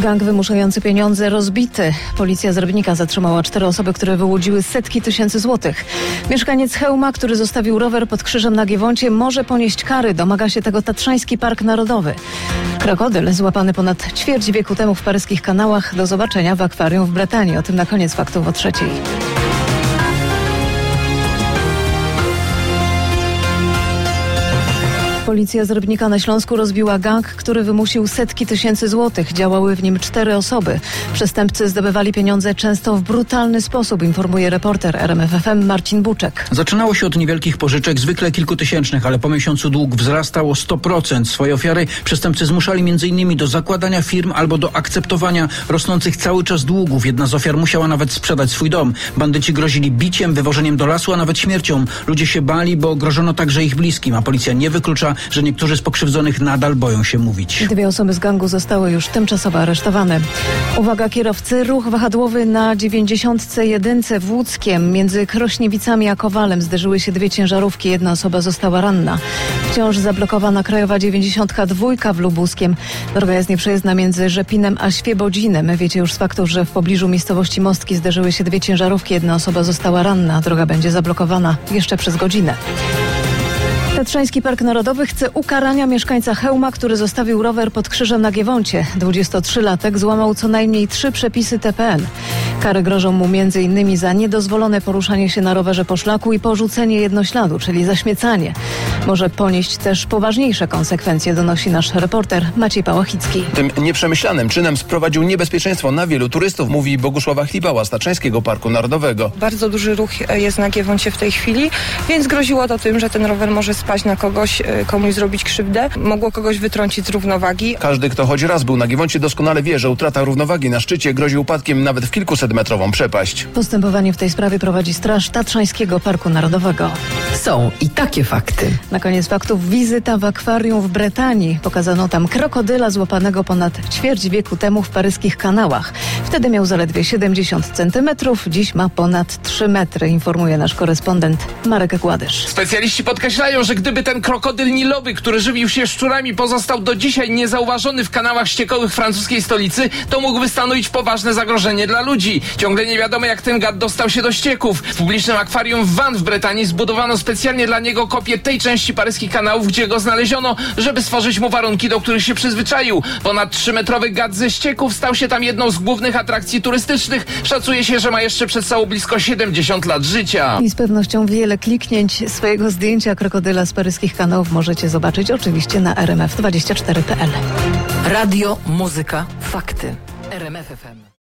Gang wymuszający pieniądze rozbity. Policja z Rybnika zatrzymała 4 osoby, które wyłudziły setki tysięcy złotych. Mieszkaniec Chełma, który zostawił rower pod krzyżem na Giewoncie, może ponieść kary. Domaga się tego Tatrzański Park Narodowy. Krokodyl złapany ponad ćwierć wieku temu w paryskich kanałach. Do zobaczenia w akwarium w Bretanii. O tym na koniec faktów o 3:00. Policja z Rybnika na Śląsku rozbiła gang, który wymusił setki tysięcy złotych. Działały w nim 4 osoby. Przestępcy zdobywali pieniądze często w brutalny sposób, informuje reporter RMF FM Marcin Buczek. Zaczynało się od niewielkich pożyczek, zwykle kilkutysięcznych, ale po miesiącu dług wzrastał o 100%. Swoje ofiary przestępcy zmuszali m.in. do zakładania firm albo do akceptowania rosnących cały czas długów. Jedna z ofiar musiała nawet sprzedać swój dom. Bandyci grozili biciem, wywożeniem do lasu, a nawet śmiercią. Ludzie się bali, bo grożono także ich bliskim, a policja nie wyklucza, że niektórzy z pokrzywdzonych nadal boją się mówić. 2 osoby z gangu zostały już tymczasowo aresztowane. Uwaga kierowcy, ruch wahadłowy na 91 w Łódzkiem. Między Krośniewicami a Kowalem zderzyły się 2 ciężarówki. 1 osoba została ranna. Wciąż zablokowana krajowa 92 w Lubuskiem. Droga jest nieprzejezdna między Rzepinem a Świebodzinem. Wiecie już z faktów, że w pobliżu miejscowości Mostki zderzyły się 2 ciężarówki. 1 osoba została ranna. Droga będzie zablokowana jeszcze przez godzinę. Tatrzański Park Narodowy chce ukarania mieszkańca Chełma, który zostawił rower pod krzyżem na Giewoncie. 23-latek złamał co najmniej 3 przepisy TPN. Kary grożą mu m.in. za niedozwolone poruszanie się na rowerze po szlaku i porzucenie jednośladu, czyli zaśmiecanie. Może ponieść też poważniejsze konsekwencje, donosi nasz reporter Maciej Pałachicki. Tym nieprzemyślanym czynem sprowadził niebezpieczeństwo na wielu turystów, mówi Bogusława Chlibała z Tatrzańskiego Parku Narodowego. Bardzo duży ruch jest na Giewoncie w tej chwili, więc groziło to tym, że ten rower może spaść na kogoś, komuś zrobić krzywdę, mogło kogoś wytrącić z równowagi. Każdy, kto choć raz był na Giewoncie, doskonale wie, że utrata równowagi na szczycie grozi upadkiem nawet w kilkusetmetrową przepaść. Postępowanie w tej sprawie prowadzi Straż Tatrzańskiego Parku Narodowego. Są i takie fakty. Na koniec faktów wizyta w akwarium w Bretanii. Pokazano tam krokodyla złapanego ponad ćwierć wieku temu w paryskich kanałach. Wtedy miał zaledwie 70 centymetrów, dziś ma ponad 3 metry, informuje nasz korespondent Marek Gładysz. Specjaliści podkreślają, że gdyby ten krokodyl nilowy, który żywił się szczurami, pozostał do dzisiaj niezauważony w kanałach ściekowych francuskiej stolicy, to mógłby stanowić poważne zagrożenie dla ludzi. Ciągle nie wiadomo, jak ten gad dostał się do ścieków. W publicznym akwarium w Vannes w Bretanii zbudowano specjalnie dla niego kopię tej części paryskich kanałów, gdzie go znaleziono, żeby stworzyć mu warunki, do których się przyzwyczaił. Ponad 3-metrowy gad ze ścieków stał się tam jedną z głównych atrakcji turystycznych. Szacuje się, że ma jeszcze przed sobą blisko 70 lat życia. I z pewnością wiele kliknięć swojego zdjęcia krokodyla z paryskich kanałów możecie zobaczyć oczywiście na rmf24.pl. Radio, muzyka, fakty. RMF FM.